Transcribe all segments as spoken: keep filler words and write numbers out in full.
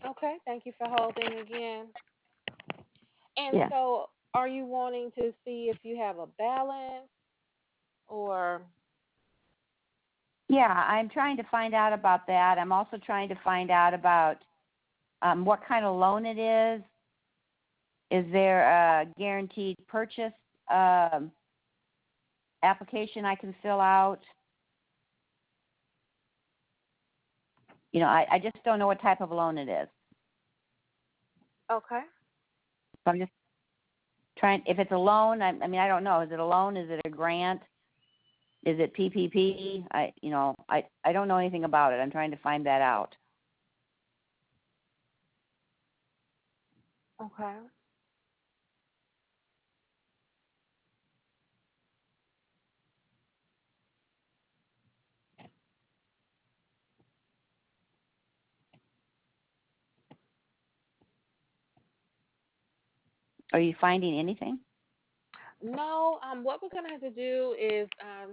Okay, thank you for holding again. And Yes. so, are you wanting to see if you have a balance or Yeah, I'm trying to find out about that. I'm also trying to find out about um, what kind of loan it is. Is there a guaranteed purchase um, application I can fill out? You know, I, I just don't know what type of loan it is. okay? So I'm just trying. If it's a loan, I, I mean, I don't know. Is it a loan? Is it a grant? Is it P P P? I, you know, I, I don't know anything about it. I'm trying to find that out. Okay. Are you finding anything? No, um, what we're gonna have to do is um,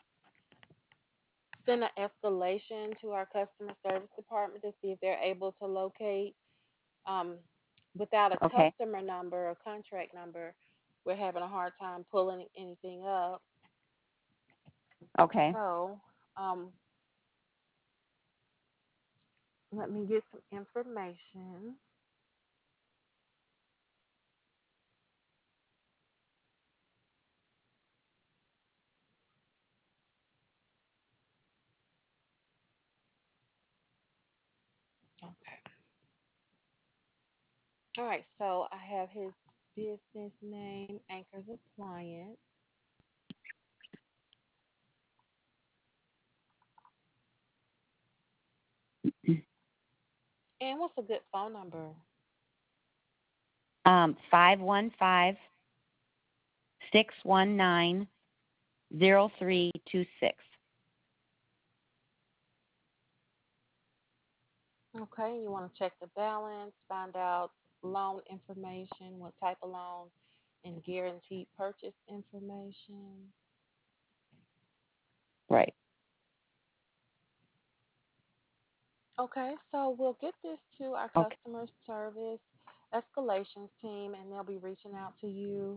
send an escalation to our customer service department to see if they're able to locate. Um, Without a Okay. customer number or contract number, we're having a hard time pulling anything up. Okay. So, um, let me get some information. Okay. All right. So I have his business name, Anchors Appliance, and what's a good phone number? Um, five one five six one nine zero three two six. Okay. You want to check the balance, find out loan information, what type of loan, and guaranteed purchase information. Right. Okay, so we'll get this to our Okay. customer service escalations team, and they'll be reaching out to you.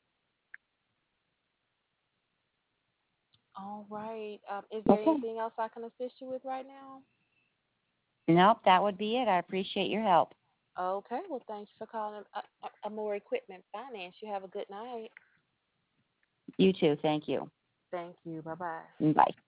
All right. Um, is there Okay. anything else I can assist you with right now? Nope, that would be it. I appreciate your help. Okay. Well, thank you for calling uh, uh, Amore Equipment Finance. You have a good night. You too. Thank you. Thank you. Bye bye. Bye.